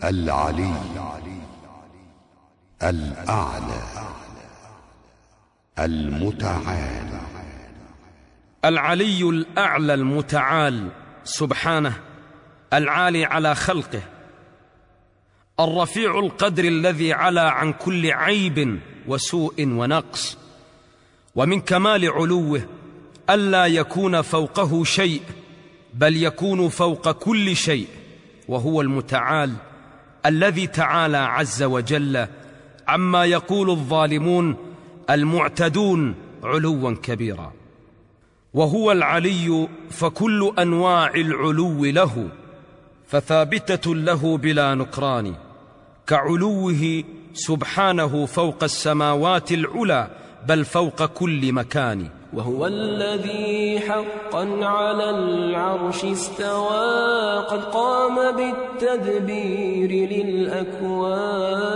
العلي الأعلى المتعال. العلي الأعلى المتعال سبحانه، العالي على خلقه، الرفيع القدر الذي علا عن كل عيب وسوء ونقص. ومن كمال علوه ألا يكون فوقه شيء، بل يكون فوق كل شيء، وهو المتعال الذي تعالى عز وجل عما يقول الظالمون المعتدون علوا كبيرا. وهو العلي، فكل أنواع العلو له فثابتة له بلا نكران، كعلوه سبحانه فوق السماوات العلى، بل فوق كل مكان. وهو الذي حقا على العرش استوى، قد قام بالتدبير للأكوان.